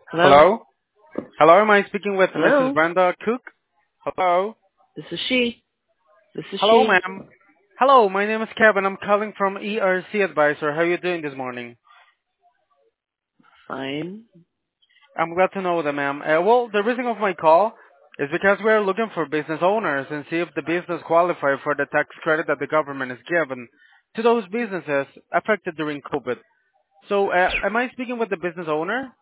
Hello? Hello? Hello, am I speaking with Mrs. Hello? Brenda Cook? Hello? This is she. This is Hello, she. ma'am. Hello, my name is Kevin. I'm calling from ERC Advisor. How are you doing this morning? Fine. I'm glad to know that, ma'am. Well, the reason of my call is because we're looking for business owners and see if the business qualify for the tax credit that the government has given to those businesses affected during COVID. So, am I speaking with the business owner?